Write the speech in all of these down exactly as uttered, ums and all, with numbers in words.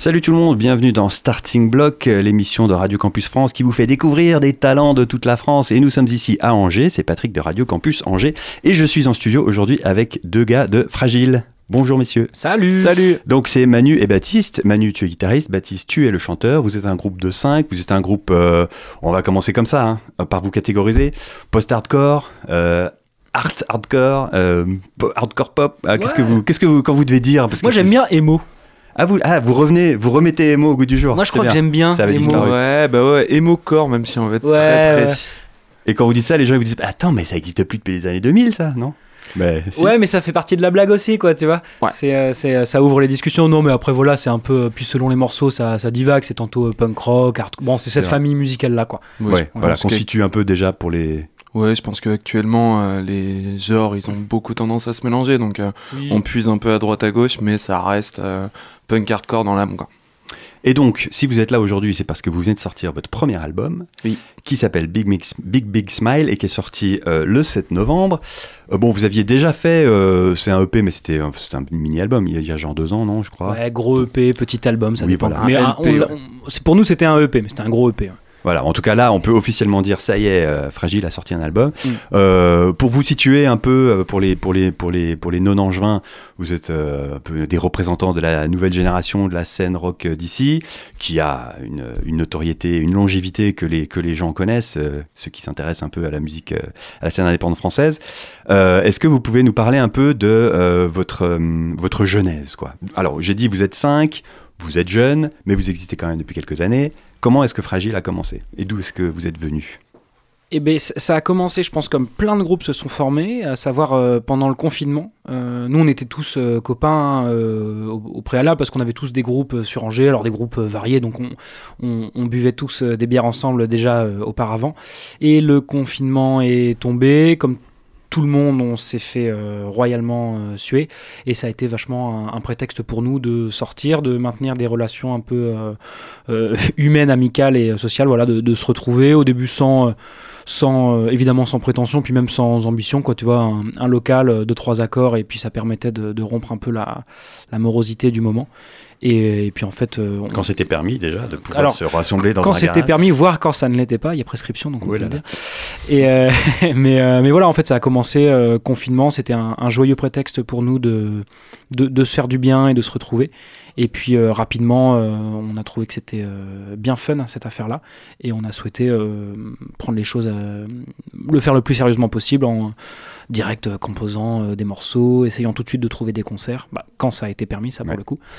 Salut tout le monde, bienvenue dans Starting Block, l'émission de Radio Campus France qui vous fait découvrir des talents de toute la France. Et nous sommes ici à Angers, c'est Patrick de Radio Campus Angers. Et je suis en studio aujourd'hui avec deux gars de Fragile. Bonjour messieurs. Salut. Salut. Donc c'est Manu et Baptiste. Manu, tu es guitariste, Baptiste, tu es le chanteur. Vous êtes un groupe de cinq, vous êtes un groupe, euh, on va commencer comme ça, hein, par vous catégoriser. Post-hardcore, euh, art hardcore, euh, hardcore pop. Ah, qu'est-ce ouais. que vous, qu'est-ce que vous, quand vous devez dire parce Moi que j'aime c'est... bien emo. Ah vous, ah, vous revenez, vous remettez emo au goût du jour. Moi je c'est crois bien. que j'aime bien Ça avait emo. disparu. Ouais, bah ouais, emo-core, même si on veut être Ouais, très précis. Et quand vous dites ça, les gens ils vous disent attends, mais ça existe plus depuis les années deux mille, ça, non? Mais, si. Ouais, mais ça fait partie de la blague aussi, quoi, tu vois. Ouais. C'est, euh, c'est, euh, ça ouvre les discussions. Non, mais après, voilà, c'est un peu. Puis selon les morceaux, ça, ça divague. C'est tantôt euh, punk rock, art. Bon, c'est cette C'est famille musicale-là, quoi. Ouais, Ouais, je voilà, pense que- constitue un peu déjà pour les. Ouais, je pense qu'actuellement, euh, les genres, ils ont beaucoup tendance à se mélanger, donc euh, on puise un peu à droite à gauche, mais ça reste euh, punk hardcore dans l'âme, quoi. Et donc, si vous êtes là aujourd'hui, c'est parce que vous venez de sortir votre premier album, Oui. qui s'appelle Big, Mix, Big Big Smile et qui est sorti euh, le sept novembre. Euh, bon, vous aviez déjà fait, euh, c'est un E P, mais c'était, euh, c'était un mini-album, il y, a, il y a genre deux ans, non, je crois. Ouais, gros E P, petit album, ça Oui, dépend. voilà. Mais Un un- L P, on- on- c'est, pour nous, c'était un E P, mais c'était un gros E P. hein. Voilà, en tout cas là, on peut officiellement dire ça y est, euh, Fragile a sorti un album. Mm. Euh, pour vous situer un peu, euh, pour les pour les pour les pour les non-angevins, vous êtes euh, un peu des représentants de la nouvelle génération de la scène rock euh, d'ici, qui a une, une notoriété, une longévité que les que les gens connaissent, euh, ceux qui s'intéressent un peu à la musique, euh, à la scène indépendante française. Euh, est-ce que vous pouvez nous parler un peu de euh, votre euh, votre genèse, quoi? Alors, j'ai dit vous êtes cinq. Vous êtes jeune, mais vous existez quand même depuis quelques années. Comment est-ce que Fragile a commencé? Et d'où est-ce que vous êtes venu? Eh ben, c- ça a commencé, je pense, comme plein de groupes se sont formés, à savoir euh, pendant le confinement. Euh, nous, on était tous euh, copains euh, au, au préalable parce qu'on avait tous des groupes euh, sur Angers, alors des groupes euh, variés, donc on, on, on buvait tous euh, des bières ensemble déjà euh, auparavant. Et le confinement est tombé, comme tout le monde, on s'est fait euh, royalement euh, suer, et ça a été vachement un, un prétexte pour nous de sortir, de maintenir des relations un peu euh, euh, humaines, amicales et euh, sociales, voilà, de, de se retrouver au début sans, euh, sans euh, évidemment sans prétention, puis même sans ambition, quoi, tu vois, un, un local euh, de trois accords, et puis ça permettait de, de rompre un peu la, la morosité du moment. Et, et puis en fait, euh, on- Quand c'était permis déjà de pouvoir Alors, se rassembler dans quand un c'était garage. permis, voire quand ça ne l'était pas, il y a prescription, donc on Ouais, peut là, le dire. Et euh, mais, euh, mais voilà, en fait, ça a commencé euh, confinement, c'était un, un joyeux prétexte pour nous de, de, de se faire du bien et de se retrouver. Et puis euh, rapidement, euh, on a trouvé que c'était euh, bien fun cette affaire-là, et on a souhaité euh, prendre les choses, euh, le faire le plus sérieusement possible en direct euh, composant euh, des morceaux, essayant tout de suite de trouver des concerts, bah, quand ça a été permis, ça pour Ouais. le coup,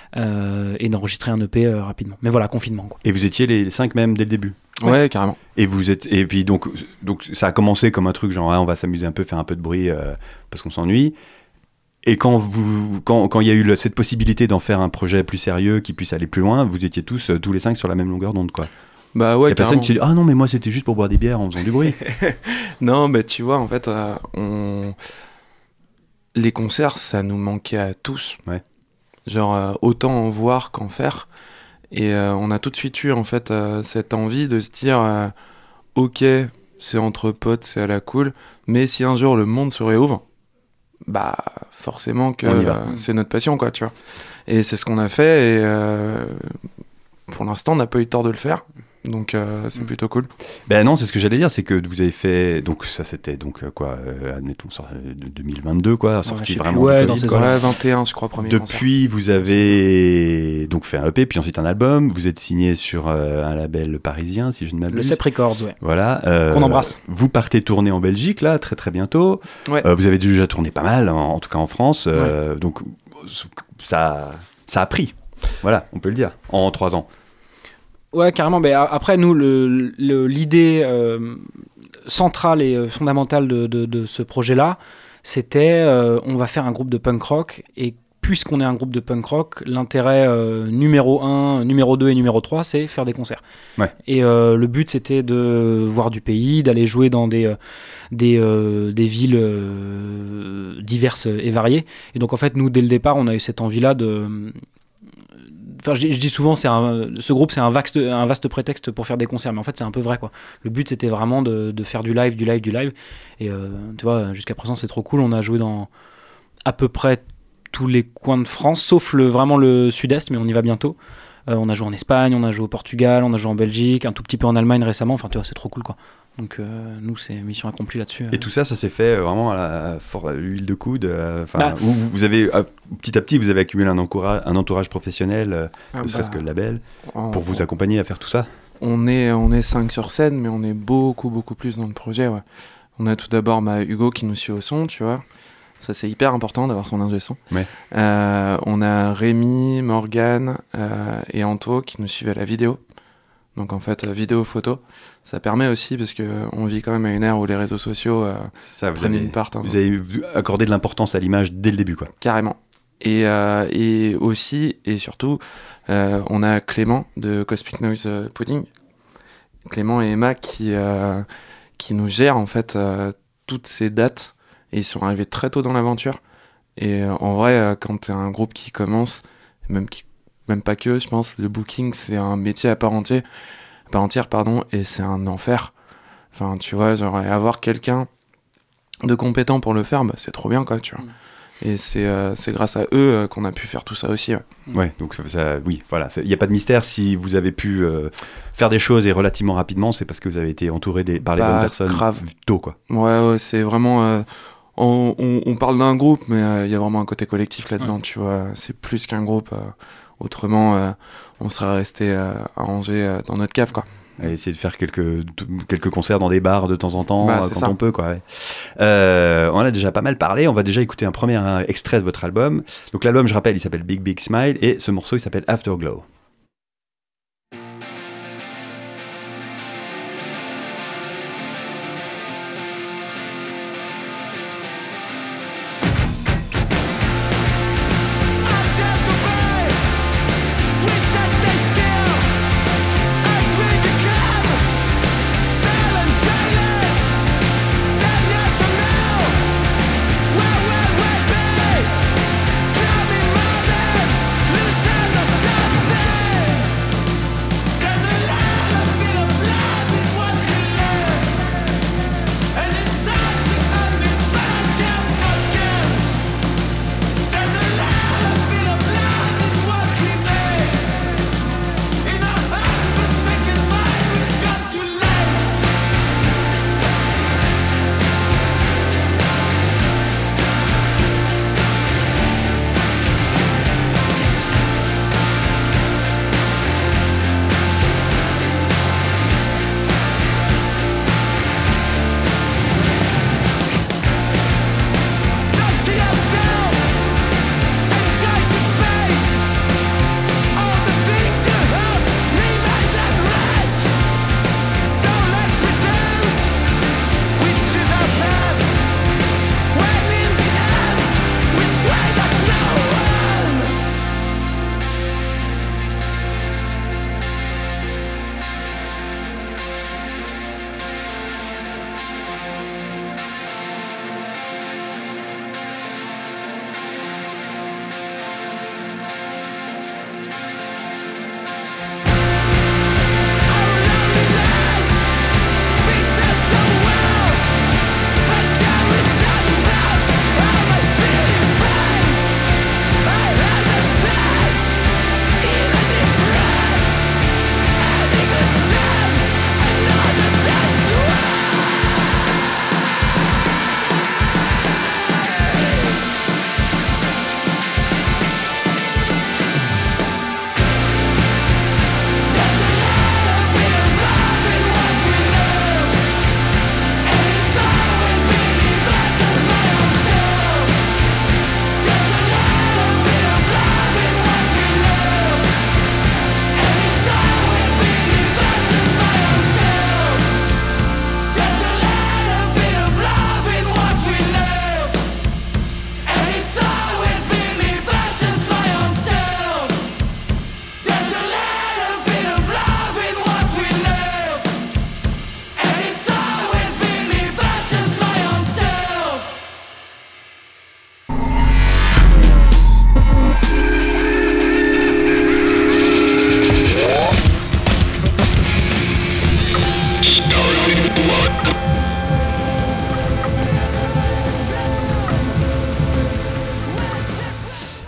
euh, et d'enregistrer un E P euh, rapidement. Mais voilà, confinement, quoi. Et vous étiez les cinq même dès le début. Ouais, Ouais. carrément. Et vous êtes et puis donc donc ça a commencé comme un truc genre ah, on va s'amuser un peu, faire un peu de bruit euh, parce qu'on s'ennuie. Et quand vous quand quand il y a eu le- cette possibilité d'en faire un projet plus sérieux qui puisse aller plus loin, vous étiez tous euh, tous les cinq sur la même longueur d'onde, quoi. Bah Il ouais, y a personne carrément. qui s'est dit ah non mais moi c'était juste pour boire des bières en faisant du bruit. Non, bah tu vois, en fait, euh, on... les concerts, ça nous manquait à tous. Ouais. Genre, euh, autant en voir qu'en faire. Et euh, on a tout de suite eu, en fait, euh, cette envie de se dire, euh, ok, c'est entre potes, c'est à la cool, mais si un jour le monde se réouvre, bah forcément que On y va. euh, c'est notre passion, quoi, tu vois. Et c'est ce qu'on a fait, et euh, pour l'instant, on n'a pas eu tort de le faire. Donc euh, c'est Mm. plutôt cool. Ben non, c'est ce que j'allais dire, c'est que vous avez fait donc ça c'était donc euh, quoi euh, admettons sort- euh, de deux mille vingt-deux quoi, je sorti sais vraiment plus, ouais, du dans Covid, ces quoi. eaux-là. Ouais, vingt et un, je crois, premier concert. Depuis, vous avez donc fait un E P, puis ensuite un album. Vous êtes signé sur euh, un label parisien, si je ne m'abuse. Le Cep Records, ouais. Voilà. euh, Qu'on embrasse. Vous partez tourner en Belgique, là, très très bientôt. Ouais. Euh, vous avez déjà tourné pas mal, en, en tout cas en France. euh, Donc, ça, ça a pris. Voilà, on peut le dire, en trois ans. Ouais, carrément. Mais a- après, nous, le, le- l'idée euh, centrale et euh, fondamentale de, de, de ce projet-là, c'était euh, on va faire un groupe de punk rock, et puisqu'on est un groupe de punk rock, l'intérêt euh, numéro un, numéro deux et numéro trois, c'est faire des concerts. Ouais. Et euh, le but, c'était de voir du pays, d'aller jouer dans des, euh, des, euh, des villes euh, diverses et variées. Et donc, en fait, nous, dès le départ, on a eu cette envie-là de... Enfin, je, dis- je dis souvent, c'est un, ce groupe, c'est un vaste, un vaste prétexte pour faire des concerts, mais en fait, c'est un peu vrai, quoi. Le but, c'était vraiment de, de faire du live, du live, du live. Et euh, tu vois, jusqu'à présent, c'est trop cool. On a joué dans à peu près tous les coins de France, sauf le, vraiment le sud-est, mais on y va bientôt. Euh, on a joué en Espagne, on a joué au Portugal, on a joué en Belgique, un tout petit peu en Allemagne récemment. Enfin, tu vois, c'est trop cool, quoi. Donc, euh, nous, c'est mission accomplie là-dessus. Et tout ça, ça s'est fait vraiment à, la, à, for- à l'huile de coude. Enfin, Bah. vous, vous avez à, petit à petit, vous avez accumulé un entourage, un entourage professionnel, euh, Ah ne bah, serait-ce que le label, on, pour vous accompagner à faire tout ça. On est, on est cinq sur scène, mais on est beaucoup, beaucoup plus dans le projet. Ouais. On a tout d'abord bah, Hugo qui nous suit au son, tu vois. Ça, c'est hyper important d'avoir son ingé son. Ouais. Euh, on a Rémi, Morgane euh, et Anto qui nous suivent à la vidéo. Donc en fait, euh, vidéo, photo. Ça permet aussi, parce qu'on vit quand même à une ère où les réseaux sociaux euh, Ça, vous prennent avez, une part. Hein, vous avez accordé de l'importance à l'image dès le début, quoi. Carrément. Et, euh, et aussi, et surtout, euh, on a Clément de Cosmic Noise Pudding. Clément et Emma qui, euh, qui nous gèrent en fait euh, toutes ces dates. Et ils sont arrivés très tôt dans l'aventure. Et euh, en vrai, euh, quand t'es un groupe qui commence, même, qui, même pas que, je pense, le booking, c'est un métier à part entière. À part entière, pardon, et c'est un enfer. Enfin, tu vois, genre, avoir quelqu'un de compétent pour le faire, bah, c'est trop bien, quoi, tu vois. Mm. Et c'est, euh, c'est grâce à eux euh, qu'on a pu faire tout ça aussi. Ouais, ouais donc ça, ça, oui, voilà. Il n'y a pas de mystère. Si vous avez pu euh, faire des choses et relativement rapidement, c'est parce que vous avez été entouré des, par les bah, bonnes personnes grave. tôt, quoi. Ouais, ouais, c'est vraiment... Euh, on, on, on parle d'un groupe, mais il euh, y a vraiment un côté collectif là-dedans, ouais. Tu vois. C'est plus qu'un groupe. Euh, autrement, euh, on serait resté euh, à Angers euh, dans notre cave, quoi. Et essayer de faire quelques, quelques concerts dans des bars de temps en temps, bah, quand ça. on peut, quoi. Ouais. Euh, on a déjà pas mal parlé. On va déjà écouter un premier un extrait de votre album. Donc l'album, je rappelle, il s'appelle Big Big Smile et ce morceau, il s'appelle Afterglow. Sunset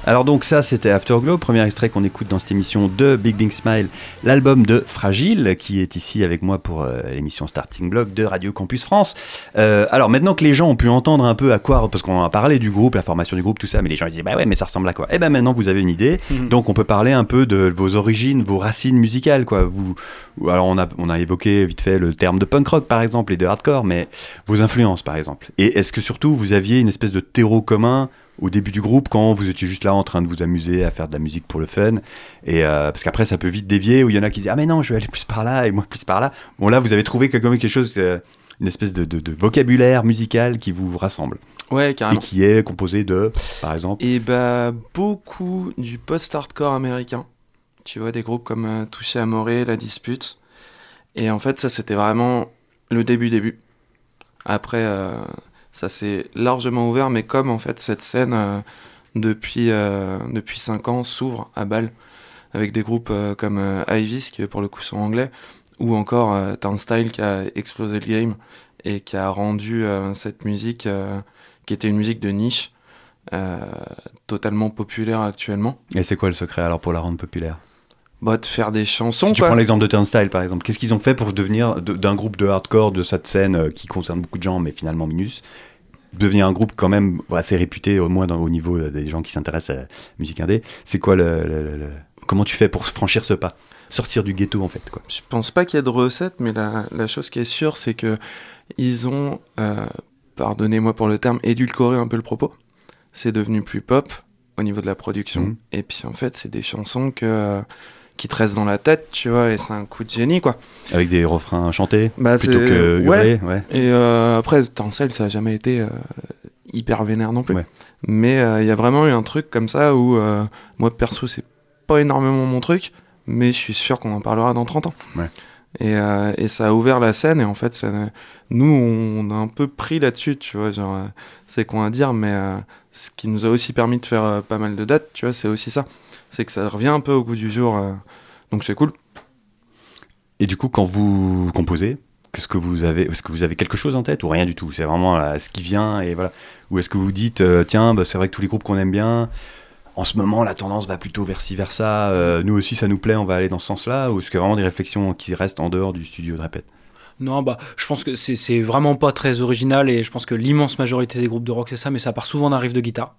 Alors donc ça c'était Afterglow, premier extrait qu'on écoute dans cette émission de Big Big Smile, l'album de Fragile qui est ici avec moi pour euh, l'émission Starting Block de Radio Campus France. Euh, alors maintenant que les gens ont pu entendre un peu à quoi, parce qu'on a parlé du groupe, la formation du groupe, tout ça, mais les gens ils disaient bah ouais mais ça ressemble à quoi. Et ben maintenant vous avez une idée, mmh. donc on peut parler un peu de vos origines, vos racines musicales quoi. Vous, alors on a, on a évoqué vite fait le terme de punk rock par exemple et de hardcore, mais vos influences par exemple. Et est-ce que surtout vous aviez une espèce de terreau commun au début du groupe, quand vous étiez juste là en train de vous amuser à faire de la musique pour le fun, et euh, parce qu'après ça peut vite dévier, où il y en a qui disent ah mais non je vais aller plus par là et moi plus par là. Bon là vous avez trouvé quelque, quelque chose, euh, une espèce de, de, de vocabulaire musical qui vous rassemble. Ouais, carrément. Et qui est composé de, par exemple. Et bah beaucoup du post-hardcore américain. Tu vois des groupes comme euh, Touché Amoré, La Dispute. Et en fait ça c'était vraiment le début début. Après. Euh... Ça s'est largement ouvert, mais comme en fait cette scène euh, depuis euh, depuis cinq ans s'ouvre à Bâle avec des groupes euh, comme euh, Ivis qui pour le coup sont anglais, ou encore euh, Turnstile qui a explosé le game et qui a rendu euh, cette musique euh, qui était une musique de niche euh, totalement populaire actuellement. Et c'est quoi le secret alors pour la rendre populaire ? Bah, de faire des chansons. Si tu quoi. prends l'exemple de Turnstile par exemple, qu'est-ce qu'ils ont fait pour devenir de, d'un groupe de hardcore de cette scène euh, qui concerne beaucoup de gens mais finalement minus, devenir un groupe quand même assez réputé au moins dans, au niveau des gens qui s'intéressent à la musique indé. C'est quoi le, le, le, le... comment tu fais pour franchir ce pas, sortir du ghetto en fait quoi. Je pense pas qu'il y ait de recette, mais la, la chose qui est sûre c'est que ils ont, euh, pardonnez-moi pour le terme, édulcoré un peu le propos. C'est devenu plus pop au niveau de la production, mmh. et puis en fait c'est des chansons que qui te restent dans la tête, tu vois, et c'est un coup de génie, quoi. Avec des refrains chantés, bah, plutôt c'est... que hurlés, ouais. ouais. Et euh, après, Turnstile, ça a jamais été euh, hyper vénère non plus. Ouais. Mais il euh, y a vraiment eu un truc comme ça où, euh, moi, perso, c'est pas énormément mon truc, mais je suis sûr qu'on en parlera dans trente ans. Ouais. Et, euh, et ça a ouvert la scène, et en fait, ça, nous, on a un peu pris là-dessus, tu vois, genre, euh, c'est con à dire, mais euh, ce qui nous a aussi permis de faire euh, pas mal de dates, tu vois, c'est aussi ça. C'est que ça revient un peu au goût du jour, euh, donc c'est cool. Et du coup, quand vous composez, qu'est-ce que vous avez, est-ce que vous avez quelque chose en tête ou rien du tout ? C'est vraiment là, ce qui vient et voilà. Ou est-ce que vous dites, euh, tiens, bah, c'est vrai que tous les groupes qu'on aime bien, en ce moment, la tendance va plutôt vers ci, vers ça. Euh, nous aussi, ça nous plaît, on va aller dans ce sens-là. Ou est-ce qu'il y a vraiment des réflexions qui restent en dehors du studio de répète ? Non, bah, je pense que c'est, c'est vraiment pas très original et je pense que l'immense majorité des groupes de rock, c'est ça, mais ça part souvent d'un riff de guitare.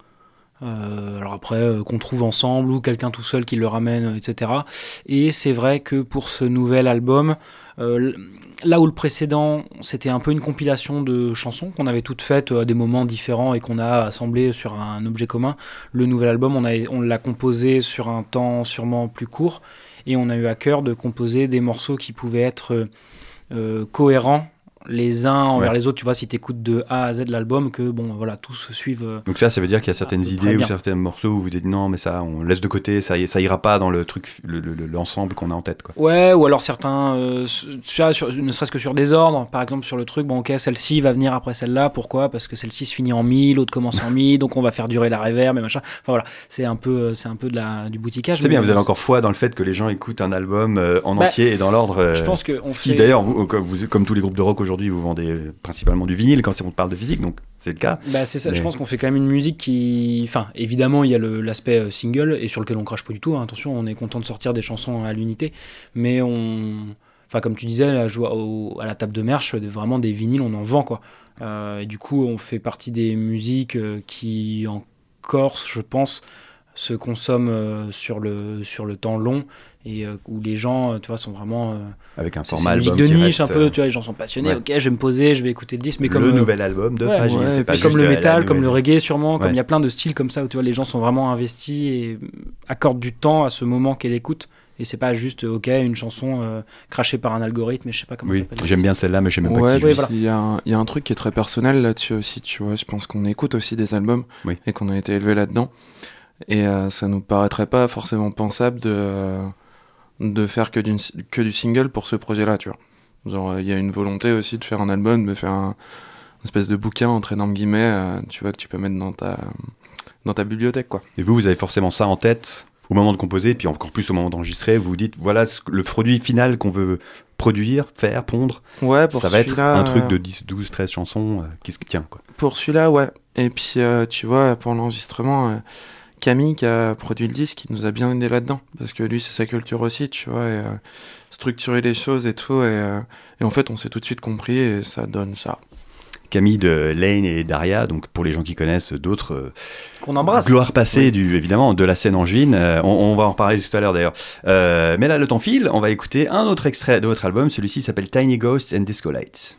Euh, alors après euh, qu'on trouve ensemble ou quelqu'un tout seul qui le ramène, et cetera. Et c'est vrai que pour ce nouvel album, euh, là où le précédent c'était un peu une compilation de chansons qu'on avait toutes faites à des moments différents et qu'on a assemblées sur un objet commun, le nouvel album on, a, on l'a composé sur un temps sûrement plus court et on a eu à cœur de composer des morceaux qui pouvaient être euh, cohérents les uns envers ouais. les autres, tu vois, si t'écoutes de A à Z l'album, que bon, voilà, tous se suivent. Euh, Donc ça, ça veut dire qu'il y a certaines idées ou certains morceaux où vous dites non, mais ça, on laisse de côté, ça, ça ira pas dans le truc, le, le, l'ensemble qu'on a en tête, quoi. Ouais, ou alors certains, euh, tu vois, sur, ne serait-ce que sur des ordres, par exemple sur le truc, bon, ok, celle-ci va venir après celle-là, pourquoi ? Parce que celle-ci se finit en mi, l'autre commence en mi, donc on va faire durer la reverb et machin. Enfin voilà, c'est un peu, c'est un peu de la, du boutiquage. C'est bien, vous avez encore foi dans le fait que les gens écoutent un album euh, en bah, entier et dans l'ordre. Euh, je pense que on qui fait... d'ailleurs, vous, vous, comme tous les groupes de rock aujourd'hui, vous vendez principalement du vinyle quand on parle de physique, donc c'est le cas. Bah c'est ça, mais... je pense qu'on fait quand même une musique qui... Enfin, évidemment, il y a le, l'aspect single, et sur lequel on crache pas du tout, hein. Attention, on est content de sortir des chansons à l'unité, mais on... Enfin, comme tu disais, là, je vois au, à la table de merch, vraiment des vinyles, on en vend, quoi. Euh, et du coup, on fait partie des musiques euh, qui, en Corse, je pense, se consomment euh, sur, le, sur le temps long, et euh, où les gens, tu vois, sont vraiment... Euh, avec un c'est, format album de niche reste, un peu, tu vois, les gens sont passionnés, ouais. Ok, je vais me poser, je vais écouter le disque, mais le comme... Le nouvel album de ouais, Fragile, ouais, c'est pas juste comme le métal, comme le reggae sûrement, ouais. Comme il y a plein de styles comme ça, où tu vois, les gens sont vraiment investis et accordent du temps à ce moment qu'elle écoute. Et c'est pas juste, ok, une chanson euh, crachée par un algorithme, mais je sais pas comment oui, ça s'appelle. J'aime bien celle-là, mais je sais même pas ouais, qui oui, voilà. Il y, a un, il y a un truc qui est très personnel là-dessus aussi, tu vois. Je pense qu'on écoute aussi des albums oui. Et qu'on a été élevé là-dedans. Et euh, ça nous paraîtrait pas forcément pensable de, euh, de faire que, d'une, que du single pour ce projet-là, tu vois. Genre, il y a une volonté aussi de faire un album, de faire un une espèce de bouquin, entre énormes guillemets, euh, tu vois, que tu peux mettre dans ta, dans ta bibliothèque, quoi. Et vous, vous avez forcément ça en tête au moment de composer, puis encore plus au moment d'enregistrer, vous vous dites, voilà le produit final qu'on veut produire, faire, pondre, ouais, pour ça va être un truc euh... de dix, douze, treize chansons euh, qui se tient, quoi. Pour celui-là, ouais. Et puis, euh, tu vois, pour l'enregistrement, euh, Camille qui a produit le disque, qui nous a bien aidé là-dedans, parce que lui c'est sa culture aussi, tu vois, et euh, structurer les choses et tout, et, euh, et en fait on s'est tout de suite compris et ça donne ça. Camille de Lane et Daria, donc pour les gens qui connaissent d'autres euh, qu'on embrasse. Gloire passée oui. du évidemment de la scène angevine. Euh, on, on va en reparler tout à l'heure d'ailleurs. Euh, mais là le temps file, on va écouter un autre extrait de votre album. Celui-ci s'appelle Tiny Ghosts and Disco Lights.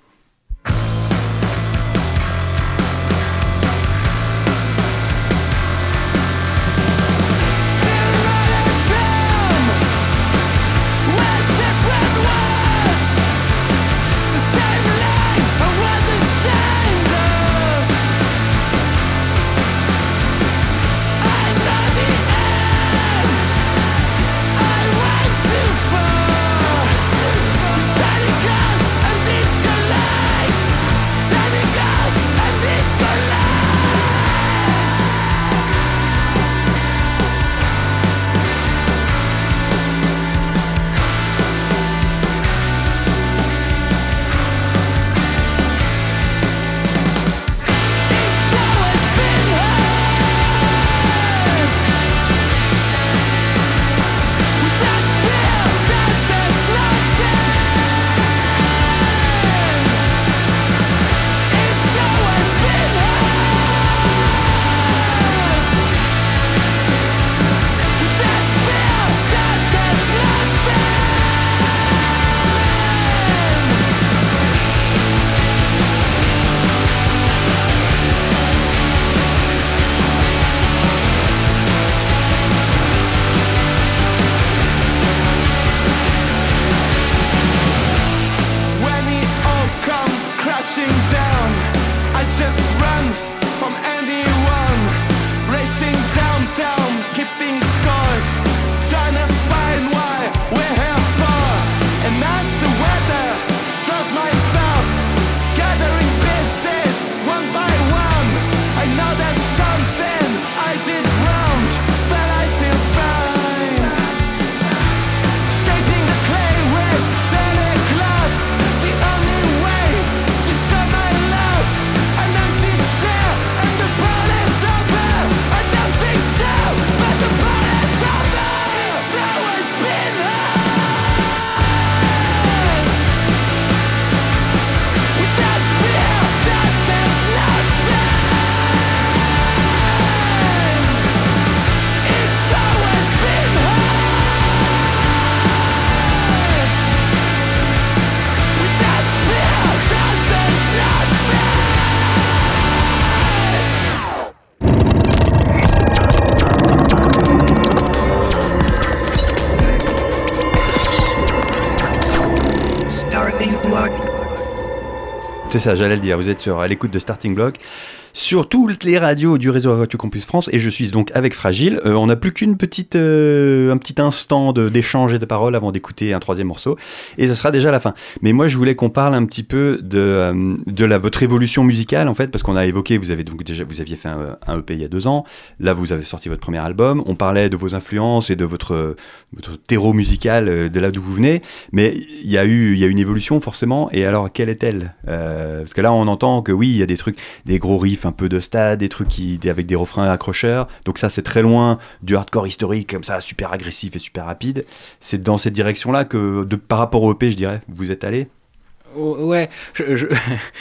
C'est ça, j'allais le dire, vous êtes sur, à l'écoute de Starting Block, sur toutes les radios du réseau Radio Campus France, et je suis donc avec Fragile. Euh, on n'a plus qu'une petite, euh, un petit instant de, d'échange et de paroles avant d'écouter un troisième morceau, et ce sera déjà la fin. Mais moi, je voulais qu'on parle un petit peu de, euh, de la, votre évolution musicale, en fait, parce qu'on a évoqué, vous avez donc déjà, vous aviez fait un, un E P il y a deux ans, là, vous avez sorti votre premier album, on parlait de vos influences et de votre, votre terreau musical, de là d'où vous venez, mais il y a eu, il y a une évolution, forcément, et alors, quelle est-elle ? euh, Parce que là, on entend que oui, il y a des trucs, des gros riffs, un peu de stade, des trucs qui, avec des refrains accrocheurs, donc ça c'est très loin du hardcore historique comme ça, super agressif et super rapide. C'est dans cette direction là que de, par rapport au E P, je dirais, vous êtes allé. Oh, ouais, je, je,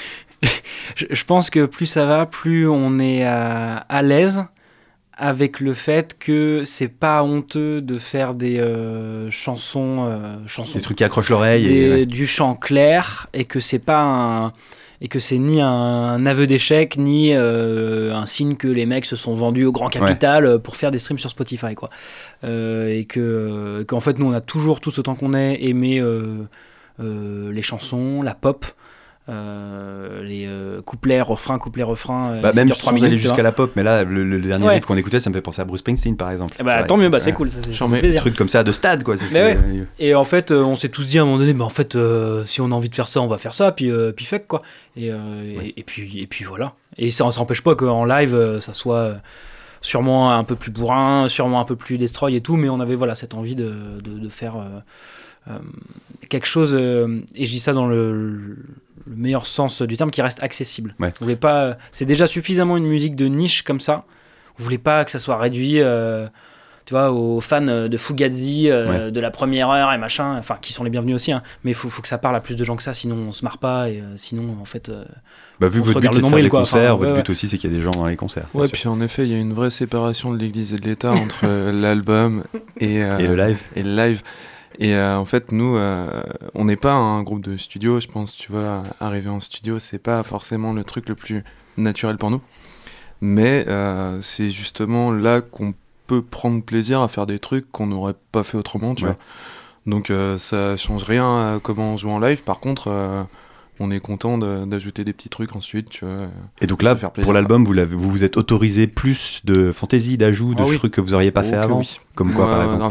je pense que plus ça va, plus on est à, à l'aise avec le fait que c'est pas honteux de faire des euh, chansons, euh, chansons des trucs qui accrochent l'oreille des, et, ouais. du chant clair, et que c'est pas un et que c'est ni un aveu d'échec, ni euh, un signe que les mecs se sont vendus au grand capital ouais. pour faire des streams sur Spotify, quoi. Euh, et que, qu'en fait, nous, on a toujours, tous autant qu'on est, aimé euh, euh, les chansons, la pop, euh, les euh, couplets, refrains, couplets, refrains. Bah, même sans minutes, aller jusqu'à la pop, mais là, le, le dernier ouais. riff qu'on écoutait, ça me fait penser à Bruce Springsteen, par exemple. Et bah, ouais, tant mieux, bah, ouais. c'est cool, ça, c'est, c'est un plaisir. Truc comme ça de stade, quoi. C'est ce ouais. que... Et en fait, euh, on s'est tous dit à un moment donné, bah, en fait, euh, si on a envie de faire ça, on va faire ça, puis, euh, puis fuck, quoi. Et, euh, ouais. et, et, puis, et puis voilà. Et ça n'empêche pas qu'en live, euh, ça soit euh, sûrement un peu plus bourrin, sûrement un peu plus destroy et tout, mais on avait voilà, cette envie de, de, de faire euh, euh, quelque chose, euh, et je dis ça dans le, le meilleur sens du terme, qui reste accessible. Ouais. On voulait pas, c'est déjà suffisamment une musique de niche comme ça. On voulait pas que ça soit réduit, euh, tu vois, aux fans de Fugazi, euh, Ouais. de la première heure et machin, enfin, qui sont les bienvenus aussi, hein, mais il faut, faut que ça parle à plus de gens que ça, sinon on se marre pas, et euh, sinon, en fait... Euh, Bah, vu on que se votre but regarde c'est le de faire nombril, des quoi. concerts, Enfin, votre ouais, but aussi c'est qu'il y a des gens dans les concerts. c'est Ouais, sûr. puis en effet, il y a une vraie séparation de l'Église et de l'État entre euh, l'album et, euh, Et le live. Et le live. Et euh, en fait, nous, euh, on n'est pas un groupe de studio, je pense, tu vois, arriver en studio, c'est pas forcément le truc le plus naturel pour nous. Mais euh, c'est justement là qu'on peut prendre plaisir à faire des trucs qu'on n'aurait pas fait autrement, tu Ouais. vois. Donc euh, ça change rien à comment on joue en live. Par contre, euh, on est content de- d'ajouter des petits trucs ensuite, tu vois. Et donc là, se faire plaisir, pour l'album, vous, l'avez- vous vous êtes autorisé plus de fantaisie, d'ajouts, de Ah oui. trucs que vous auriez pas Oh fait que avant. oui. Comme quoi, Ouais, par ouais, exemple. grave.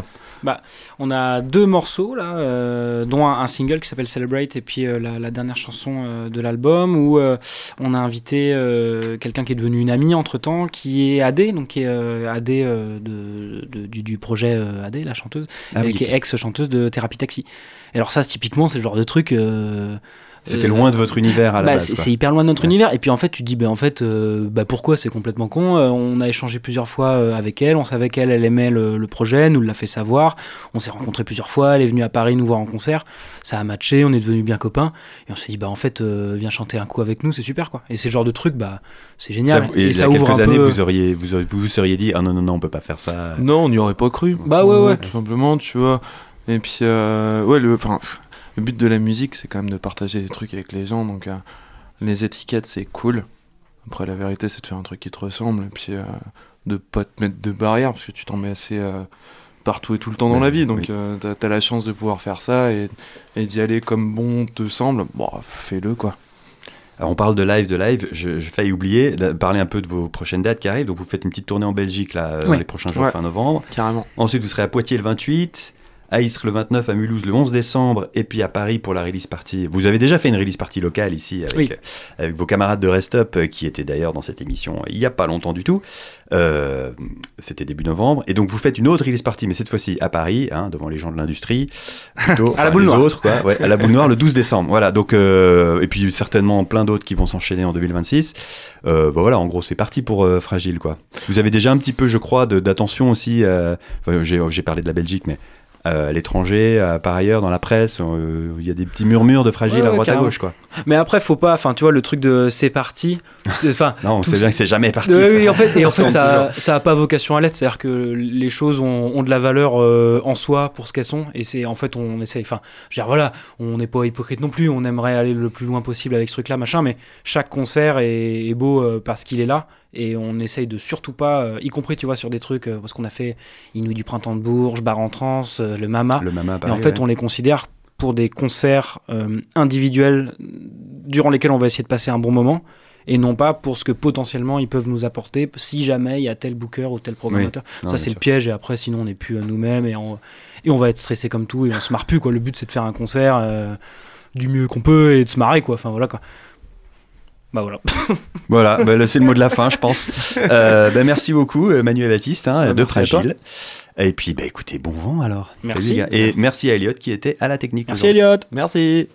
On a deux morceaux là, euh, dont un, un single qui s'appelle Celebrate et puis euh, la, la dernière chanson euh, de l'album où euh, on a invité euh, quelqu'un qui est devenu une amie entre temps, qui est Adé, donc qui est euh, Adé euh, de, de- du, du projet euh, Adé, la chanteuse, Ah et oui, qui est ex-chanteuse de Thérapie Taxi. Et alors ça, c'est typiquement, c'est le genre de truc. euh, C'était euh, loin de votre univers à la bah, base. c'est, quoi. c'est hyper loin de notre Ouais. univers. Et puis en fait, tu te dis, bah, en fait, euh, bah, pourquoi c'est complètement con. Euh, On a échangé plusieurs fois euh, avec elle. On savait qu'elle, elle aimait le, le projet, elle nous l'a fait savoir. On s'est rencontrés plusieurs fois. Elle est venue à Paris nous voir en concert. Ça a matché. On est devenus bien copains. Et on s'est dit, bah, en fait, euh, viens chanter un coup avec nous, c'est super, quoi. Et c'est le genre de truc, bah, c'est génial. Ça, et, et il y ça a ouvre quelques un années, peu. vous auriez, vous auriez, vous vous seriez dit, ah non non non, on peut pas faire ça. Non, on n'y aurait pas cru. Bah ouais, ouais. Tout simplement, tu vois. Et puis, euh, ouais, le, enfin, pff, le but de la musique, c'est quand même de partager des trucs avec les gens. Donc, euh, les étiquettes, c'est cool. Après, la vérité, c'est de faire un truc qui te ressemble. Et puis, euh, de pas te mettre de barrière, parce que tu t'en mets assez euh, partout et tout le temps dans Ouais, la vie. Donc, oui. euh, t'as, t'as la chance de pouvoir faire ça et, et d'y aller comme bon te semble. Bon, fais-le, quoi. Alors, on parle de live, de live. Je, je failli oublier de parler un peu de vos prochaines dates qui arrivent. Donc vous faites une petite tournée en Belgique là, euh, dans Ouais. les prochains jours Ouais. fin novembre. Carrément. Ensuite, vous serez à Poitiers le vingt-huit, à Istres le vingt-neuf, à Mulhouse le onze décembre, et puis à Paris pour la release party. Vous avez déjà fait une release party locale ici avec, Oui. euh, avec vos camarades de Rest Up, euh, qui étaient d'ailleurs dans cette émission il y a pas longtemps du tout. Euh, C'était début novembre. Et donc vous faites une autre release party, mais cette fois-ci à Paris, hein, devant les gens de l'industrie. Plutôt, À la enfin, Boule les Noire. autres, quoi. Ouais, à la Boule Noire le douze décembre. Voilà. Donc, euh, et puis certainement plein d'autres qui vont s'enchaîner en deux mille vingt-six. Euh, bah voilà, en gros, c'est parti pour euh, Fragile, quoi. Vous avez déjà un petit peu, je crois, de- d'attention aussi. euh, enfin, j'ai j'ai parlé de la Belgique, mais euh, à l'étranger, euh, par ailleurs, dans la presse, euh, il y a des petits murmures de Fragile Ouais, à ouais, droite à carrément. gauche, quoi. Mais après, faut pas. Enfin, tu vois, le truc de c'est parti. c'est- Enfin, Non, on tout sait ce- bien que c'est jamais parti. Oui, ça. oui, en fait, et en fait, tombe ça, ça a pas vocation à l'être. C'est-à-dire que les choses ont, ont de la valeur euh, en soi pour ce qu'elles sont. Et c'est en fait, on essaie. Enfin, je veux dire, voilà, on n'est pas hypocrite non plus. On aimerait aller le plus loin possible avec ce truc-là, machin. Mais chaque concert est, est beau euh, parce qu'il est là. Et on essaye de surtout pas, euh, y compris, tu vois, sur des trucs, euh, parce qu'on a fait Inouï du Printemps de Bourges, Bar en Trans, euh, le Mama. Le Mama, Et en pareil, fait, ouais. on les considère pour des concerts euh, individuels durant lesquels on va essayer de passer un bon moment et non pas pour ce que potentiellement ils peuvent nous apporter si jamais il y a tel booker ou tel programmateur. Non, Ça, bien c'est le sûr. piège et après, sinon, on n'est plus à nous-mêmes et on, et on va être stressé comme tout et on se marre plus, quoi. Le but, c'est de faire un concert euh, du mieux qu'on peut et de se marrer, quoi. Enfin, voilà, quoi. Bah voilà. Voilà, bah, là, c'est le mot de la fin, je pense. Euh, bah, merci beaucoup, euh, Manu et Baptiste, hein, Bah, de merci à toi. Fragile. Et puis, bah, écoutez, bon vent alors. Merci. Salut, les gars. Et merci à Elliot qui était à la technique. Merci, aujourd'hui. Elliot. Merci.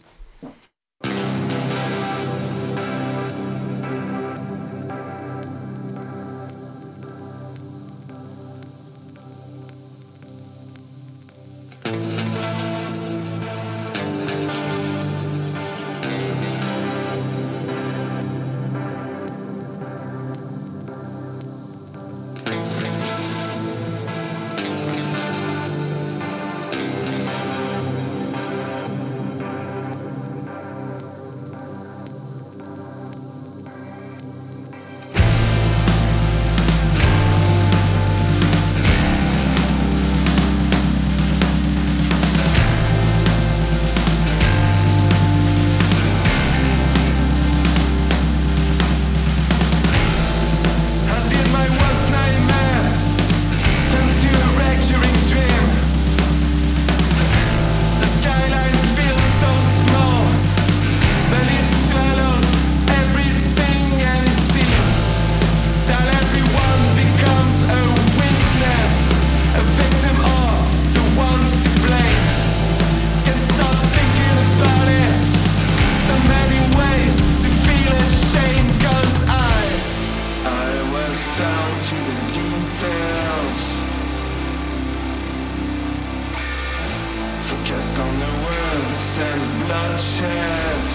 the words and the bloodshed.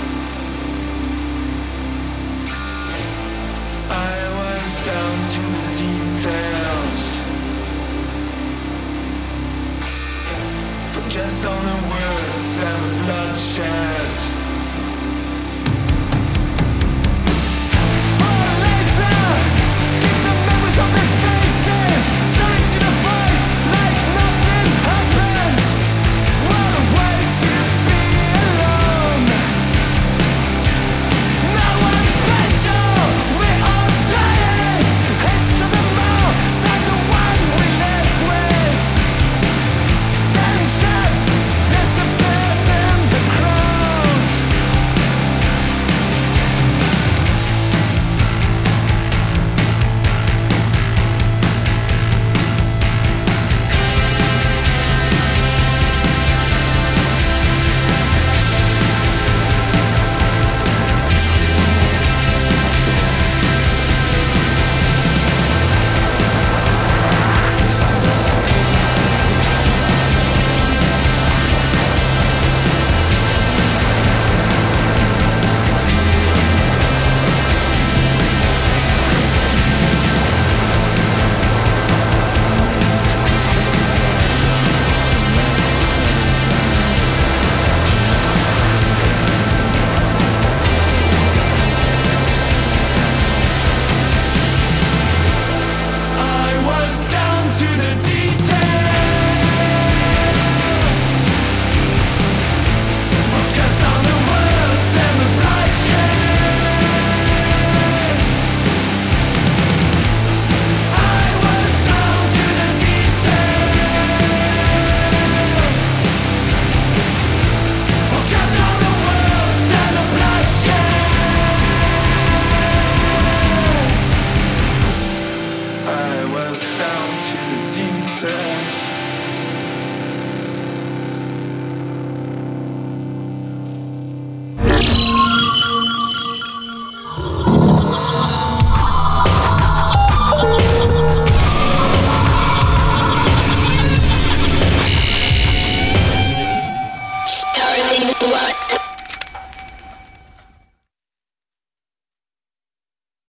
I was down to the details. Focused on the words and the bloodshed. Starting what?